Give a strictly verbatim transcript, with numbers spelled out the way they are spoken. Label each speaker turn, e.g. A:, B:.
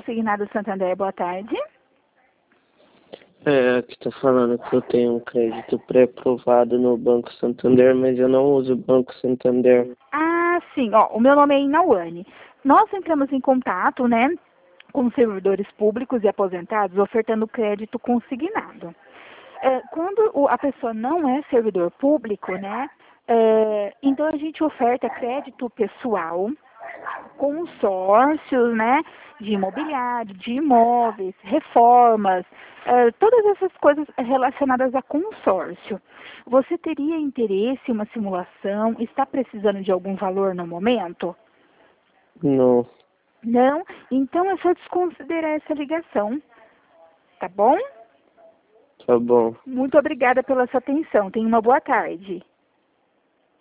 A: Consignado Santander, boa tarde.
B: É, aqui tá falando que eu tenho um crédito pré-aprovado no Banco Santander, mas eu não uso o Banco Santander.
A: Ah, sim. Ó, o meu nome é Inauane. Nós entramos em contato, né, com servidores públicos e aposentados ofertando crédito consignado. É, quando o- a pessoa não é servidor público, né, é, então a gente oferta crédito pessoal, consórcios, né, de imobiliário, de imóveis, reformas, eh, todas essas coisas relacionadas a consórcio. Você teria interesse em uma simulação? Está precisando de algum valor no momento?
B: Não,
A: Não? Então é só desconsiderar essa ligação, tá bom?
B: tá bom.
A: Muito obrigada pela sua atenção. Tenha uma boa tarde.